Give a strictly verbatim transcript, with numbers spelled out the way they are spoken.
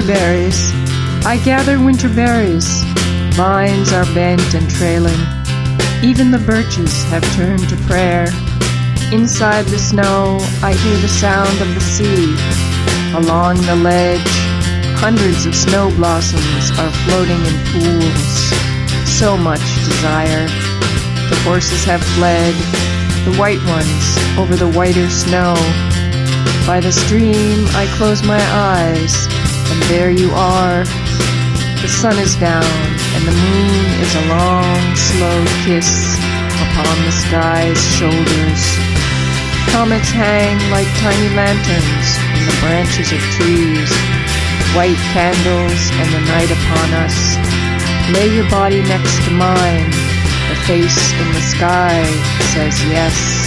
berries. I gather winter berries. Vines are bent and trailing. Even the birches have turned to prayer. Inside the snow, I hear the sound of the sea. Along the ledge, hundreds of snow blossoms are floating in pools. So much desire. The horses have fled, the white ones over the whiter snow. By the stream, I close my eyes, and there you are. The sun is down, and the moon is a long, slow kiss upon the sky's shoulders. Comets hang like tiny lanterns in the branches of trees. White candles and the night upon us. Lay your body next to mine. The face in the sky says yes.